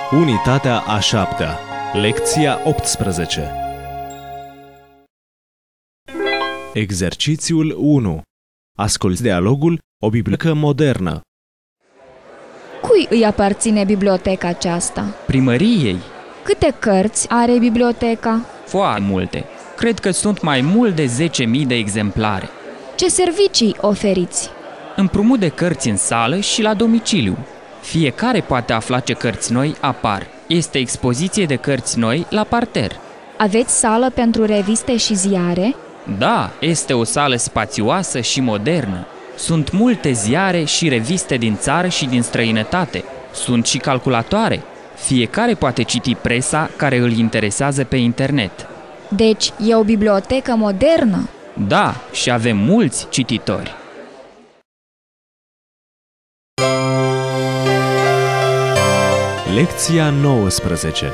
Unitatea a 7-a, lecția 18. Exercițiul 1. Asculți dialogul O bibliotecă modernă. Cui îi aparține biblioteca aceasta? Primăriei? Câte cărți are biblioteca? Foarte multe. Cred că sunt mai mult de 10.000 de exemplare. Ce servicii oferiți? Împrumut de cărți în sală și la domiciliu. Fiecare poate afla ce cărți noi apar. Este expoziție de cărți noi la parter. Aveți sală pentru reviste și ziare? Da, este o sală spațioasă și modernă. Sunt multe ziare și reviste din țară și din străinătate. Sunt și calculatoare. Fiecare poate citi presa care îl interesează pe internet. Deci e o bibliotecă modernă? Da, și avem mulți cititori. Lecția 19.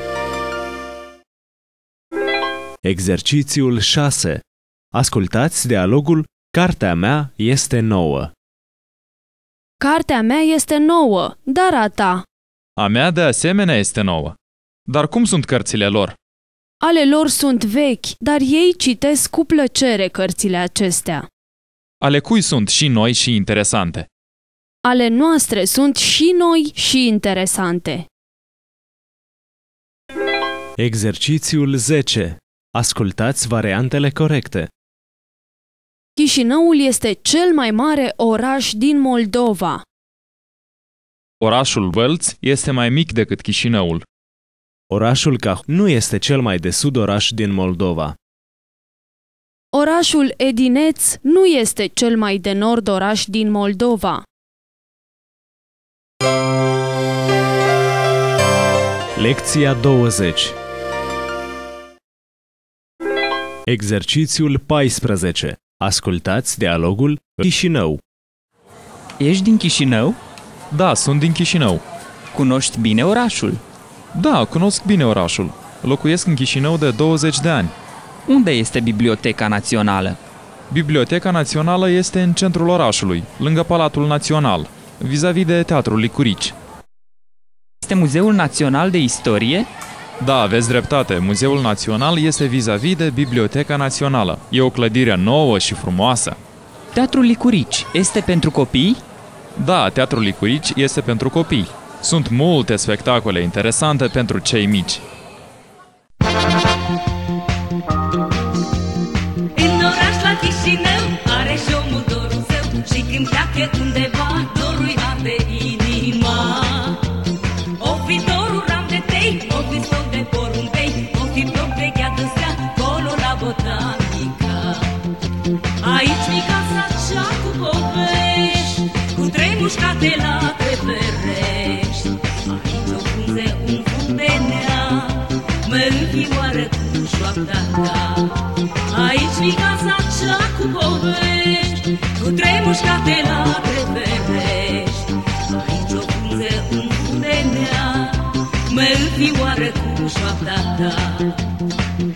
Exercițiul 6. Ascultați dialogul Cartea mea este nouă. Cartea mea este nouă, dar a ta? A mea de asemenea este nouă. Dar cum sunt cărțile lor? Ale lor sunt vechi, dar ei citesc cu plăcere cărțile acestea. Ale cui sunt și noi și interesante? Ale noastre sunt și noi și interesante. Exercițiul 10. Ascultați variantele corecte. Chișinăul este cel mai mare oraș din Moldova. Orașul Vălți este mai mic decât Chișinăul. Orașul Cahul nu este cel mai de sud oraș din Moldova. Orașul Edineț nu este cel mai de nord oraș din Moldova. Lecția 20. Exercițiul 14. Ascultați dialogul Chișinău. Ești din Chișinău? Da, sunt din Chișinău. Cunoști bine orașul? Da, cunosc bine orașul. Locuiesc în Chișinău de 20 de ani. Unde este Biblioteca Națională? Biblioteca Națională este în centrul orașului, lângă Palatul Național, vis-a-vis de Teatrul Licurici. Este Muzeul Național de Istorie? Da, aveți dreptate. Muzeul Național este vis-a-vis de Biblioteca Națională. E o clădire nouă și frumoasă. Teatrul Licurici este pentru copii? Da, Teatrul Licurici este pentru copii. Sunt multe spectacole interesante pentru cei mici. În oraș la Chișinău are și omul dorul său și când pleacă undeva dorul-i arde inima. O fi dorul ram de tei, o fi stoc de porumbei, o fi bloc de gheată stea, colo la botanica. Aici mica sat cu povești, cu trei mușcate la treperești. Aici o frunze un fund de nea, mă închioară cu șoapta ta. Aici mica sat cu povești, cu trei mușcate la treperești. Aici o frunze un fund de nea, mă închioară cu șoapta ta.